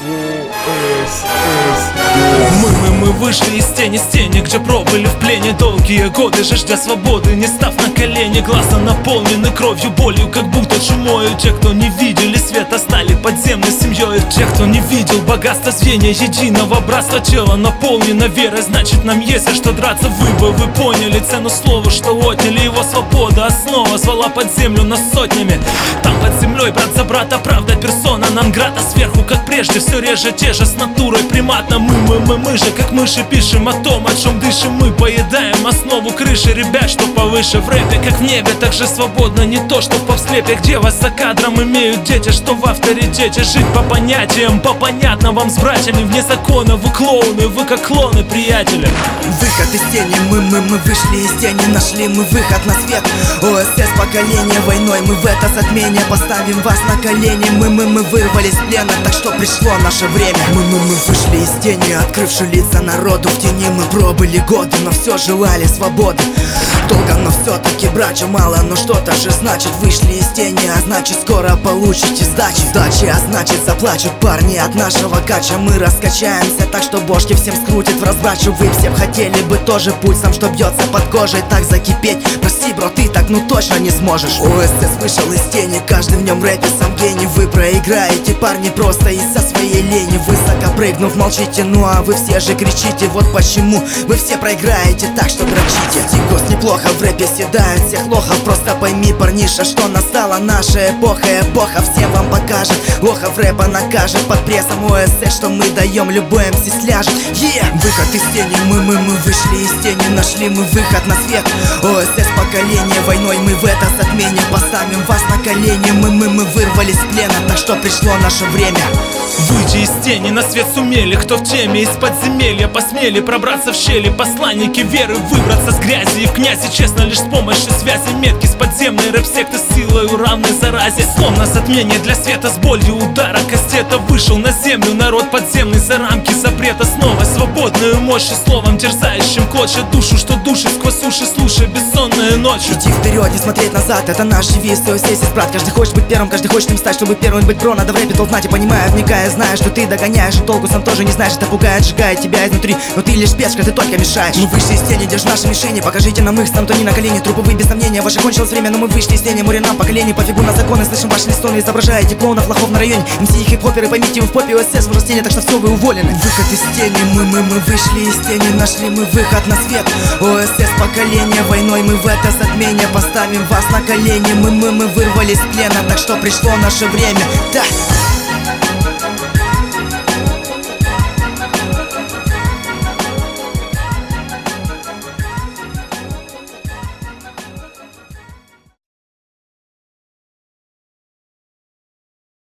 Мы вышли из тени, где пробыли в плене долгие годы, жаждя свободы, не став на колени. Глаза наполнены кровью, болью, как будто чумою. Те, кто не видели света, стали подземной семьей. Те, кто не видел богатства звенья единого братства, тело наполнено верой, значит нам есть за что драться. Вы поняли цену слова, что отняли его свобода. Основа звала под землю нас сотнями. Там под землей брат за брата, правда персона нон-грата. Сверху, как прежде, все реже те же с натурой приматно. Мы же, как мыши, пишем о том, о чем дышим. Мы поедаем основу крыши, ребят, что повыше. В рэпе, как в небе, так же свободно. Не то, что в повслепе, где вас за кадром имеют дети, что в авторитете. Жить по понятиям, по понятно вам с братьями. Вне закона вы клоуны, вы как клоны, приятели. Выход из тени, мы вышли из тени, нашли мы выход на свет. ОСС поколение войной, мы в это затмение поставим вас на колени. Мы вырвались из плена, так что пришло наше время. Мы вышли из тени, открывши лица народу. В тени мы пробыли годы, но все желали свободы. Долго, но все-таки братья мало, но что-то же значит. Вышли из тени, а значит скоро получите сдачи. А значит заплачут парни от нашего кача. Мы раскачаемся так, что бошки всем скрутит в разбачу. Вы все хотели бы тоже пульсом, что бьется под кожей, так закипеть. Прости, бро, ты так ну точно не сможешь. ОСС вышел из тени, каждый в нем рэпе сам гений. Вы проиграете, парни, просто из-за своей лени. Высоко прыгнув, молчите, ну а вы все же кричите. Вот почему вы все проиграете, так что дрочите. Тигос неплохо в рэпе седают всех лохов. Просто пойми, парниша, что настала наша эпоха. Эпоха всем вам покажет, лохов рэпа накажет. Под прессом ОСС, что мы даем, любой МС сляжет. Выход из тени, мы вышли из тени, нашли мы выход на свет. ОСС поколение войной, мы в это затмение поставим вас на колени. Мы вырвались из плена, так что пришло наше время. Выйти из тени, на свет сумели, кто в теме. Из подземелья посмели пробраться в щели. Посланники веры, выбраться с грязи. И в князи честно лишь с помощью связи. Метки с подземной рэп-секты с силою равной заразе. Словно затмение для света с болью удара кастета. Вышел на землю народ подземный за рамки запрета. Снова свободную мощь и словом терзающим клочья душу, что душит сквозь уши, слушая бессонные ночи. Иди вперед, не смотреть назад, это наш девиз. Здесь есть брат, каждый хочет быть первым, каждый хочет им стать. Чтобы первым быть бро, надо в рэпе толкнать и понимая, вникая. Зная, что ты догоняешь, и толку сам тоже не знаешь. Это пугает, сжигает тебя изнутри, но ты лишь пешка, ты только мешаешь. Мы вышли из тени, держи наши мишени. Покажите нам их, станут они на колени. Труповые без сомнения, ваше кончилось время, но мы вышли из тени. Море нам поколений, пофигу на законы. Слышим ваши листоны, изображаете клоунов, лохов на районе. МС и хип-хоперы, поймите, вы в попе ОСС в растении, так что все, вы уволены. Выход из тени, мы вышли из тени, нашли мы выход на свет. ОСС поколение войной, мы в это затмение поставим вас на колени. Мы вырвались из плена, так что пришло наше время. Да.